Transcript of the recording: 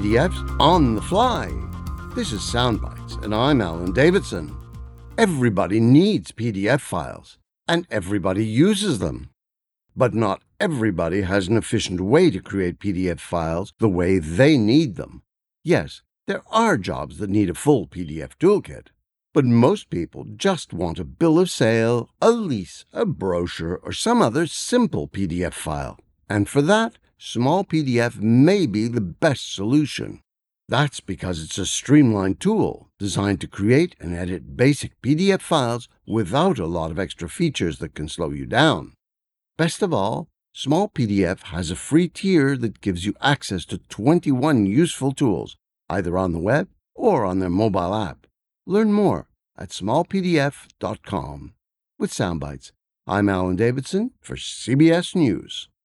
PDFs on the fly. This is Soundbites, and I'm Alan Davidson. Everybody needs PDF files, and everybody uses them. But not everybody has an efficient way to create PDF files the way they need them. Yes, there are jobs that need a full PDF toolkit, but most people just want a bill of sale, a lease, a brochure, or some other simple PDF file. And for that, Small PDF may be the best solution. That's because it's a streamlined tool designed to create and edit basic PDF files without a lot of extra features that can slow you down. Best of all, Small PDF has a free tier that gives you access to 21 useful tools, either on the web or on their mobile app. Learn more at smallpdf.com. With Soundbites, I'm Alan Davidson for CBS News.